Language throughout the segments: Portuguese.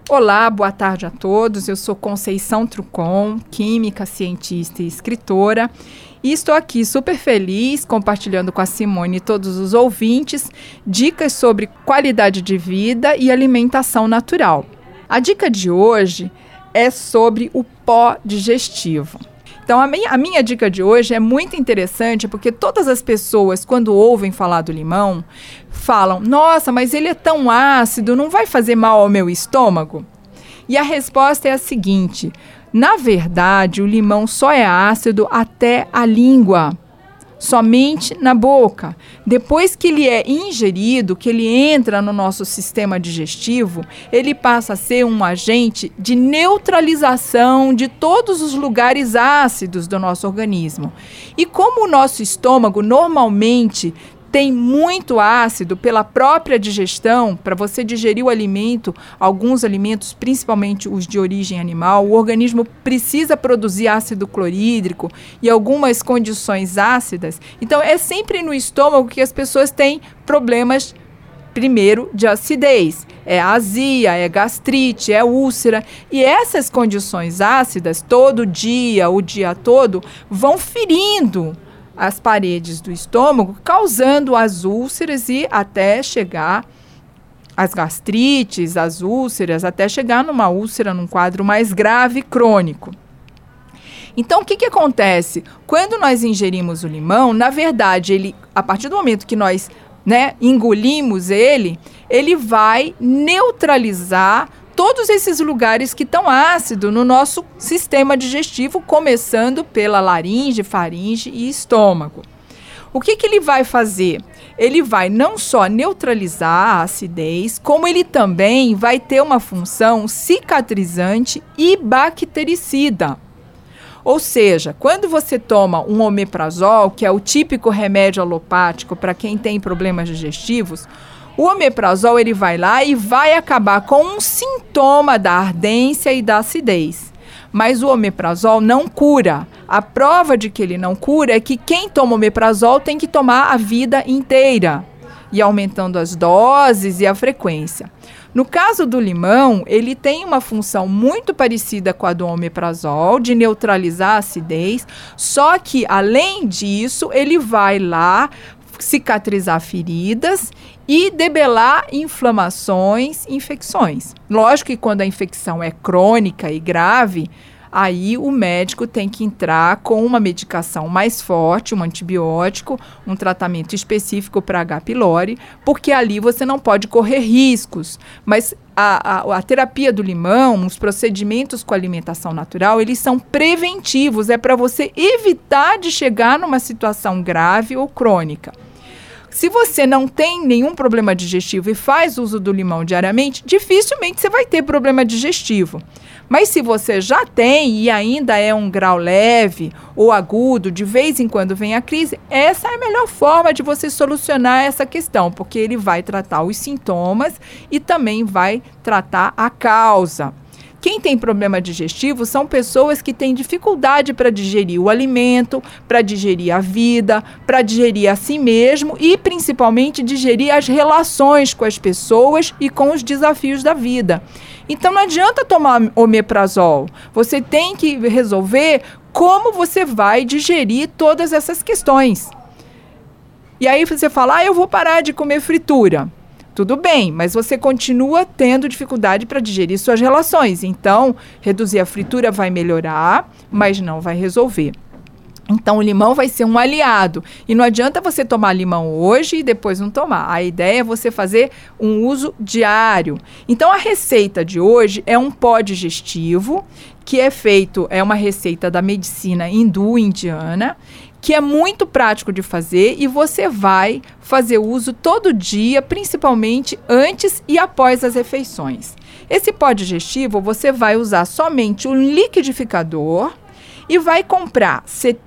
Olá, boa tarde a todos. Eu sou Conceição Trucon, química, cientista e escritora. E estou aqui super feliz, compartilhando com a Simone e todos os ouvintes, dicas sobre qualidade de vida e alimentação natural. A dica de hoje é sobre o pó digestivo. Então, a minha dica de hoje é muito interessante porque todas as pessoas, quando ouvem falar do limão, falam, nossa, mas ele é tão ácido, não vai fazer mal ao meu estômago? E a resposta é a seguinte, na verdade, o limão só é ácido até a língua, somente na boca. Depois que ele é ingerido, que ele entra no nosso sistema digestivo, ele passa a ser um agente de neutralização de todos os lugares ácidos do nosso organismo. E como o nosso estômago normalmente tem muito ácido pela própria digestão, para você digerir o alimento, alguns alimentos, principalmente os de origem animal, o organismo precisa produzir ácido clorídrico e algumas condições ácidas. Então, é sempre no estômago que as pessoas têm problemas, primeiro, de acidez. É azia, é gastrite, é úlcera. E essas condições ácidas, todo dia, o dia todo, vão ferindo as paredes do estômago, causando as úlceras e até chegar às gastrites, as úlceras, até chegar numa úlcera, num quadro mais grave, crônico. Então, o que acontece? Quando nós ingerimos o limão, na verdade, ele, a partir do momento que nós engolimos ele vai neutralizar todos esses lugares que estão ácidos no nosso sistema digestivo, começando pela laringe, faringe e estômago. O que ele vai fazer? Ele vai não só neutralizar a acidez, como ele também vai ter uma função cicatrizante e bactericida. Ou seja, quando você toma um omeprazol, que é o típico remédio alopático para quem tem problemas digestivos, o omeprazol ele vai lá e vai acabar com um sintoma da ardência e da acidez. Mas o omeprazol não cura. A prova de que ele não cura é que quem toma omeprazol tem que tomar a vida inteira, e aumentando as doses e a frequência. No caso do limão, ele tem uma função muito parecida com a do omeprazol, de neutralizar a acidez, só que, além disso, ele vai lá cicatrizar feridas e debelar inflamações, infecções. Lógico que quando a infecção é crônica e grave, aí o médico tem que entrar com uma medicação mais forte, um antibiótico, um tratamento específico para H. pylori, porque ali você não pode correr riscos. Mas a terapia do limão, os procedimentos com alimentação natural, eles são preventivos, é para você evitar de chegar numa situação grave ou crônica. Se você não tem nenhum problema digestivo e faz uso do limão diariamente, dificilmente você vai ter problema digestivo. Mas se você já tem e ainda é um grau leve ou agudo, de vez em quando vem a crise, essa é a melhor forma de você solucionar essa questão, porque ele vai tratar os sintomas e também vai tratar a causa. Quem tem problema digestivo são pessoas que têm dificuldade para digerir o alimento, para digerir a vida, para digerir a si mesmo e, principalmente, digerir as relações com as pessoas e com os desafios da vida. Então, não adianta tomar omeprazol. Você tem que resolver como você vai digerir todas essas questões. E aí você fala, eu vou parar de comer fritura. Tudo bem, mas você continua tendo dificuldade para digerir suas relações. Então, reduzir a fritura vai melhorar, mas não vai resolver. Então, o limão vai ser um aliado. E não adianta você tomar limão hoje e depois não tomar. A ideia é você fazer um uso diário. Então, a receita de hoje é um pó digestivo, que é uma receita da medicina hindu-indiana, que é muito prático de fazer e você vai fazer uso todo dia, principalmente antes e após as refeições. Esse pó digestivo você vai usar somente um liquidificador e vai comprar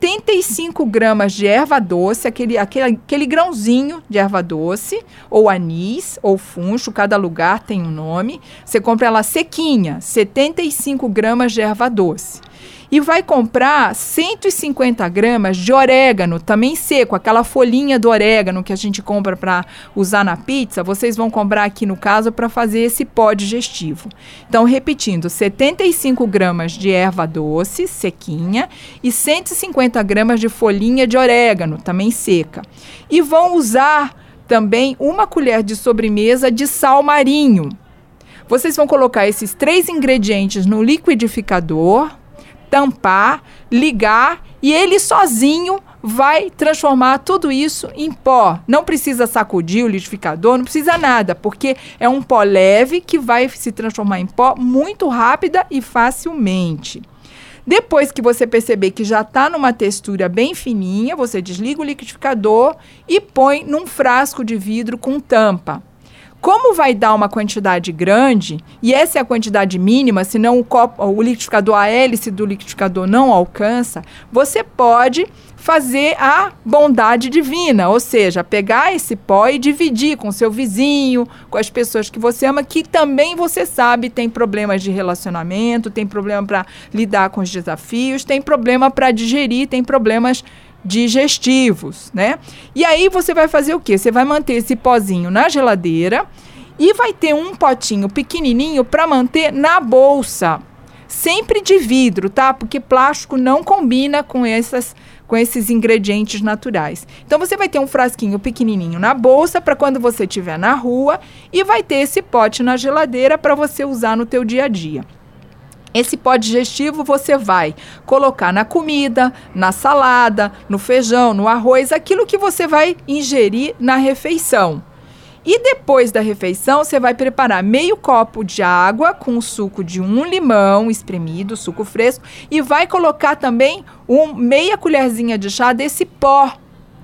75 gramas de erva doce, aquele grãozinho de erva doce, ou anis, ou funcho, cada lugar tem um nome. Você compra ela sequinha, 75 gramas de erva doce. E vai comprar 150 gramas de orégano, também seco, aquela folhinha do orégano que a gente compra para usar na pizza, vocês vão comprar aqui no caso para fazer esse pó digestivo. Então, repetindo, 75 gramas de erva doce, sequinha, e 150 gramas de folhinha de orégano, também seca. E vão usar também uma colher de sobremesa de sal marinho. Vocês vão colocar esses 3 ingredientes no liquidificador, tampar, ligar e ele sozinho vai transformar tudo isso em pó. Não precisa sacudir o liquidificador, não precisa nada, porque é um pó leve que vai se transformar em pó muito rápida e facilmente. Depois que você perceber que já está numa textura bem fininha, você desliga o liquidificador e põe num frasco de vidro com tampa. Como vai dar uma quantidade grande, e essa é a quantidade mínima, senão o liquidificador, a hélice do liquidificador não alcança, você pode fazer a bondade divina, ou seja, pegar esse pó e dividir com seu vizinho, com as pessoas que você ama, que também você sabe tem problemas de relacionamento, tem problema para lidar com os desafios, tem problema para digerir, tem problemas digestivos, né? E aí você vai fazer o quê? Você vai manter esse pozinho na geladeira e vai ter um potinho pequenininho para manter na bolsa, sempre de vidro, tá? Porque plástico não combina com esses ingredientes naturais. Então você vai ter um frasquinho pequenininho na bolsa para quando você estiver na rua e vai ter esse pote na geladeira para você usar no teu dia a dia. Esse pó digestivo você vai colocar na comida, na salada, no feijão, no arroz, aquilo que você vai ingerir na refeição. E depois da refeição, você vai preparar meio copo de água com o suco de um limão espremido, suco fresco, e vai colocar também meia colherzinha de chá desse pó.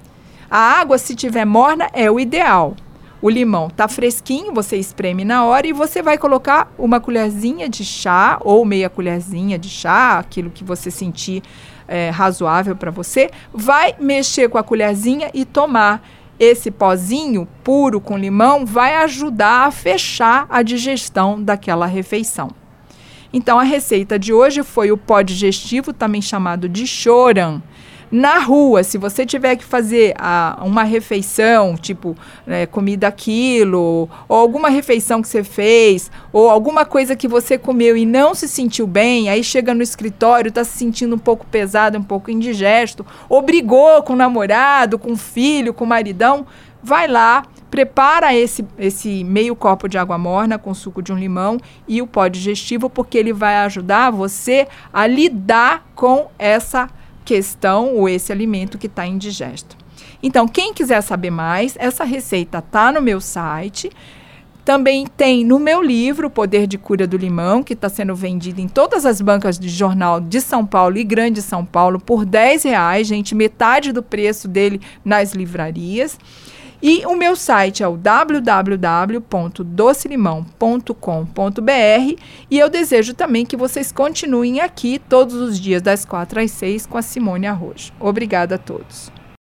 A água, se tiver morna, é o ideal. O limão tá fresquinho, você espreme na hora e você vai colocar uma colherzinha de chá ou meia colherzinha de chá, aquilo que você sentir razoável para você. Vai mexer com a colherzinha e tomar. Esse pozinho puro com limão vai ajudar a fechar a digestão daquela refeição. Então, a receita de hoje foi o pó digestivo, também chamado de choran. Na rua, se você tiver que fazer uma refeição, tipo comida quilo, ou alguma refeição que você fez, ou alguma coisa que você comeu e não se sentiu bem, aí chega no escritório, está se sentindo um pouco pesado, um pouco indigesto, ou brigou com o namorado, com o filho, com o maridão, vai lá, prepara esse meio copo de água morna com suco de um limão e o pó digestivo, porque ele vai ajudar você a lidar com essa questão ou esse alimento que está indigesto. Então, quem quiser saber mais, essa receita está no meu site. Também tem no meu livro, O Poder de Cura do Limão, que está sendo vendido em todas as bancas de jornal de São Paulo e Grande São Paulo por R$10, gente, metade do preço dele nas livrarias. E o meu site é o www.docelimão.com.br e eu desejo também que vocês continuem aqui todos os dias das 4 às 6 com a Simone Arrojo. Obrigada a todos.